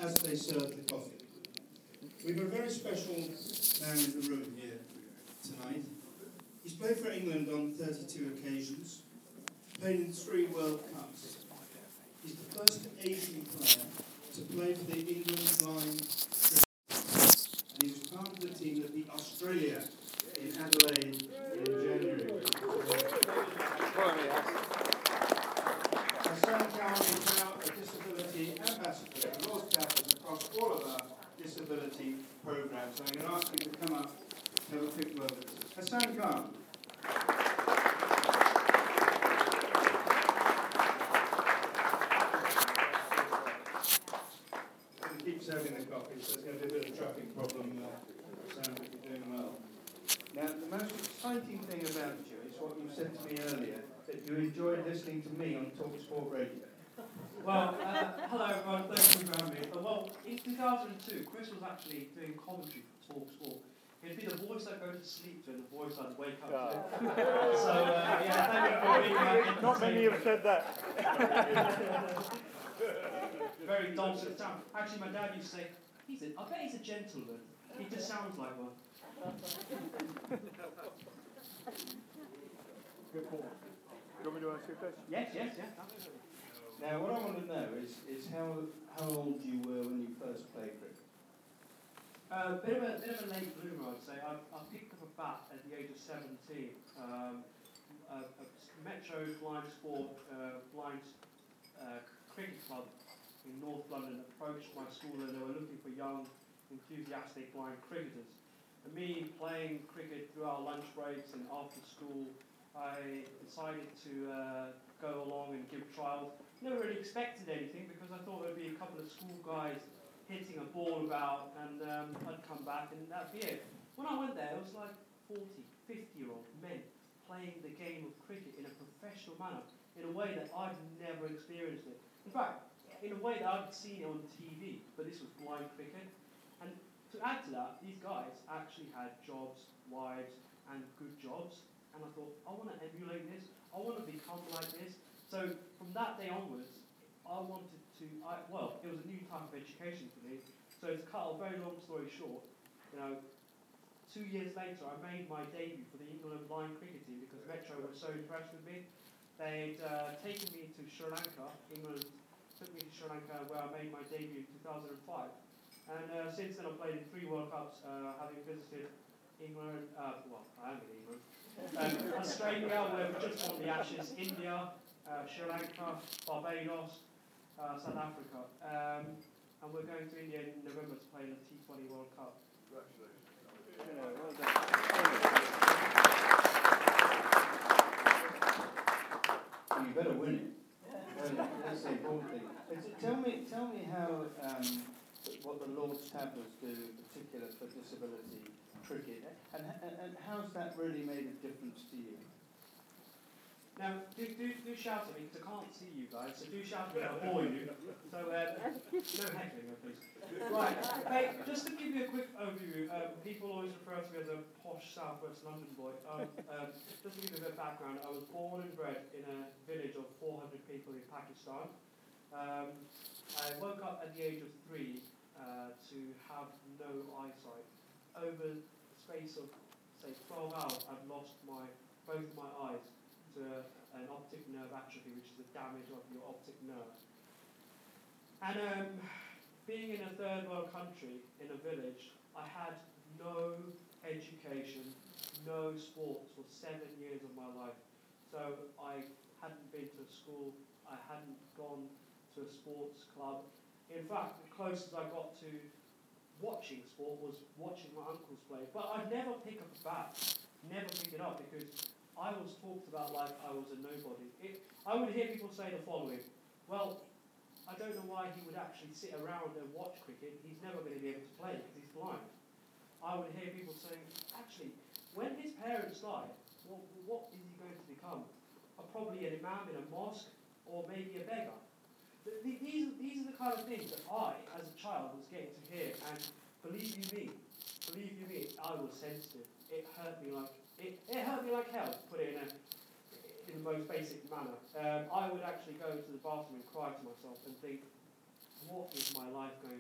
as they serve the coffee. We've a very special man in the room here tonight. He's played for England on 32 occasions, played in 3 World Cups. He's the first Asian player to play for the England Blind Cricket, and he was part of the team that beat Australia in Adelaide in January. Hassan Khan is now a disability ambassador and Lord's Chaplain across all of our disability programs. So I'm going to ask you to come up and have a quick word with us. Hassan Khan. He keeps having the coffee, so there's going to be a bit of a traffic problem. Sounds like you're doing well. Now, the most exciting thing about you is what you said to me earlier, that you enjoyed listening to me on TalkSport Radio. Well, hello everyone, thank you for having me. Well, in 2002, Chris was actually doing commentary for TalkSport. He'd be the voice I'd go to sleep to and the voice I'd wake up to. So, yeah, thank you for being here. Not many have said that. Very dulcet sound. Actually, my dad used to say, I bet he's a gentleman. He just sounds like one. Good call. Do you want me to ask you a question? Yes. Now, what I want to know is how old you were when you first played cricket. Bit of a late bloomer, I'd say. I picked up a bat at the age of 17. A Metro Blind Sport Blind Cricket Club in North London approached my school and they were looking for young, enthusiastic blind cricketers. And me playing cricket through our lunch breaks and after school, I decided to go along and give trials. Never really expected anything because I thought there would be a couple of school guys hitting a ball about and I'd come back and that'd be it. When I went there, it was like 40, 50-year-old men playing the game of cricket in a professional manner, in a way that I'd never experienced it. In fact, in a way that I'd seen it on TV, but this was blind cricket. And to add to that, these guys actually had jobs, wives, and good jobs. And I thought, I want to emulate this. I want to become like this. So from that day onwards, I wanted to, it was a new type of education for me. So to cut a very long story short, 2 years later, I made my debut for the England Blind Cricket team because Metro was so impressed with me. They'd taken me to Sri Lanka. England took me to Sri Lanka where I made my debut in 2005. And since then I've played in 3 World Cups, having visited England, I am in England, Australia where we just won the Ashes, India, Sri Lanka, Barbados, South Africa. And we're going to India in November to play in the T20 World Cup. Congratulations. Yeah, well done. Well, you better win it. That's the important thing. Tell me how what the Lord's Tablers do in particular for disability cricket, and how's that really made a difference to you? Now, do shout at me because I can't see you guys, so do shout at me, I'll bore you. So, no heckling, please. Right, hey, just to give you a quick overview, people always refer to me as a posh Southwest London boy. Just to give you a bit of background, I was born and bred in a village of 400 people in Pakistan. I woke up at the age of 3 to have no eyesight. Over the space of, say, 12 hours, I've lost both my eyes to an optic nerve atrophy, which is the damage of your optic nerve. And being in a third world country, in a village, I had no education, no sports for 7 years of my life. So I hadn't been to school, I hadn't gone to a sports club. In fact, the closest I got to watching sport was watching my uncles play. But I'd never pick up a bat, never pick it up, because I was talked about like I was a nobody. I would hear people say the following: well, I don't know why he would actually sit around and watch cricket. He's never going to be able to play because he's blind. I would hear people saying, actually, when his parents die, well, what is he going to become? Probably an imam in a mosque or maybe a beggar. These are the kind of things that I, as a child, was getting to hear. And believe you me, I was sensitive. It hurt me like hell, to put it in the most basic manner. I would actually go to the bathroom and cry to myself and think, what is my life going to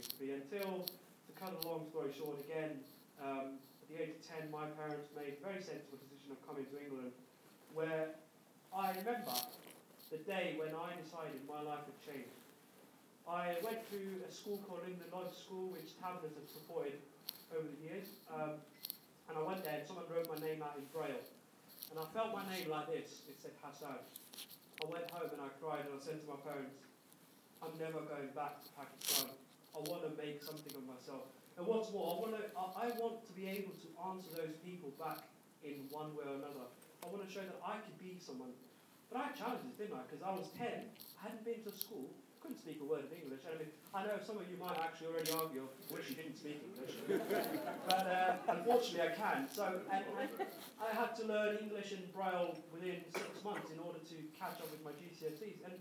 until, to cut a long story short again, at the age of 10, my parents made a very sensible decision of coming to England, where I remember the day when I decided my life had changed. I went to a school called England Lodge School, which Taverners have supported over the years, and I went there and someone wrote my name out in Braille, and I felt my name like this. It said Hassan. I went home and I cried and I said to my parents, I'm never going back to Pakistan. I want to make something of myself. And what's more, I want to be able to answer those people back in one way or another. I want to show that I could be someone. But I had challenges, didn't I? Because I was 10, I hadn't been to school, couldn't speak a word of English. I mean, I know some of you might actually already argue, wish you didn't speak English. But unfortunately I can. So and I had to learn English and Braille within 6 months in order to catch up with my GCSEs. And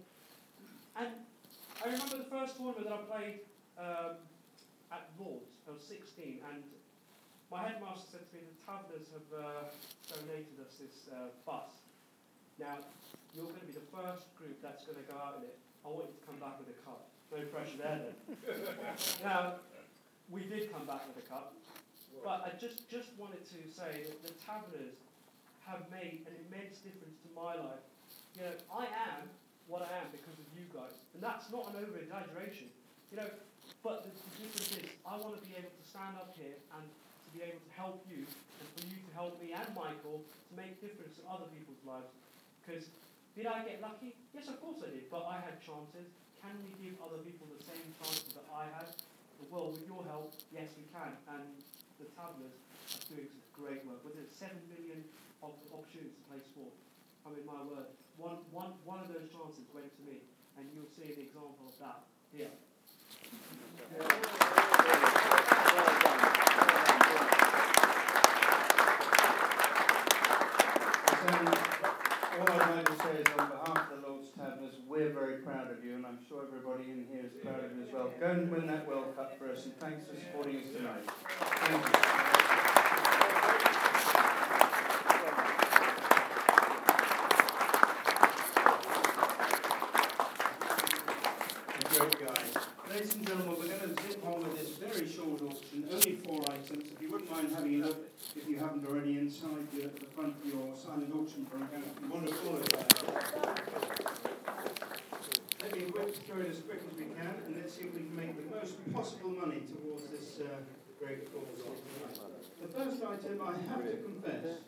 I remember the first tournament that I played at Lord's. I was 16, and my headmaster said to me, the Taverners have donated us this bus. Now, you're going to be the first group that's going to go out in it. I want you to come back with a cup. No pressure there then. Now, we did come back with a cup, but I just wanted to say that the Taverners have made an immense difference to my life. You know, I am what I am because of you guys, and that's not an over-exaggeration. You know, but the difference is, I want to be able to stand up here and to be able to help you, and for you to help me and Michael to make difference in other people's lives. Because did I get lucky? Yes, of course I did, but I had chances. Can we give other people the same chances that I had? Well, with your help, yes, we can. And the Taverners are doing some great work. With 7 million opportunities to play sport, I mean, my word, one of those chances went to me, and you'll see an example of that here. All I'd like to say is on behalf of the Lord's Taverners, we're very proud of you, and I'm sure everybody in here is proud of you as well. Go and win that World Cup for us, and thanks for supporting us tonight. Thank you. Great guys. Ladies and gentlemen, we're going to zip on with this very short auction, only 4 items. If you wouldn't mind having a look, if you haven't already, inside the front of your silent auction program, if you want to follow that. Let me whip through it as quick as we can, and let's see if we can make the most possible money towards this great cause. The first item, I have to confess,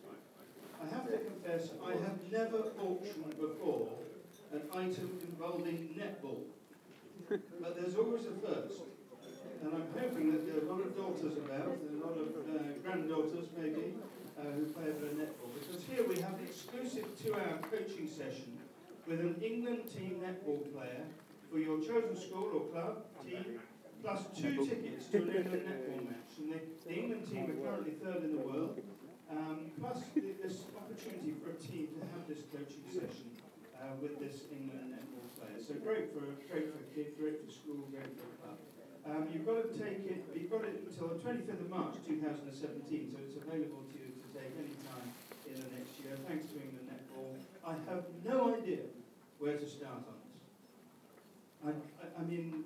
I have never auctioned before an item involving netball. But there's always a first. And I'm hoping that there are a lot of daughters about, a lot of granddaughters maybe, who play a bit of netball. Because here we have an exclusive 2-hour coaching session with an England team netball player for your chosen school or club, team, plus 2 tickets to an England netball match. And the England team are currently 3rd in the world, plus this opportunity for a team to have this coaching session with this England netball player. So great for kids, great for school, great for the club. You've got it until the 25th of March 2017, so it's available to you to take any time in the next year. Thanks to England Netball. I have no idea where to start on this. I mean,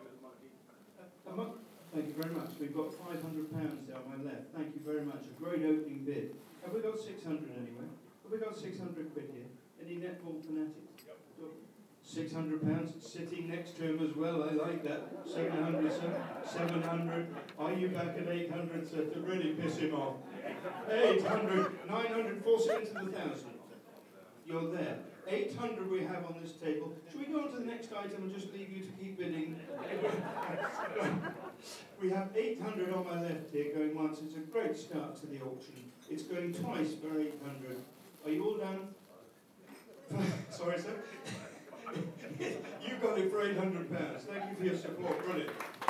thank you very much. We've got £500 there on my left. Thank you very much. A great opening bid. Have we got 600 anyway? Have we got 600 quid here? Any netball fanatics? £600 sitting next to him as well. I like that. 700, 700. Are you back at 800, sir, to really piss him off? 800, 900, force it into the 1,000. You're there. 800 we have on this table. Should we go on to the next item and just leave you to keep bidding? We have 800 on my left here going once. It's a great start to the auction. It's going twice for 800. Are you all done? Sorry, sir? You got it for £800. Thank you for your support. Brilliant.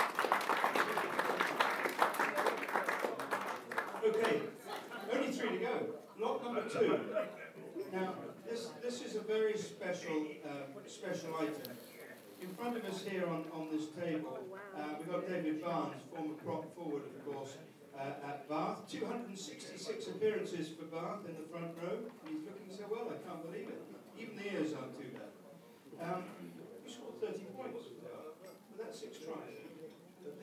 Okay, only 3 to go. Lot number 2. Now, this is a very special item. In front of us here on this table, we've got David Barnes, former prop forward, of course, at Bath. 266 appearances for Bath in the front row. He's looking so well, I can't believe it. Even the ears aren't too bad. He scored 30 points.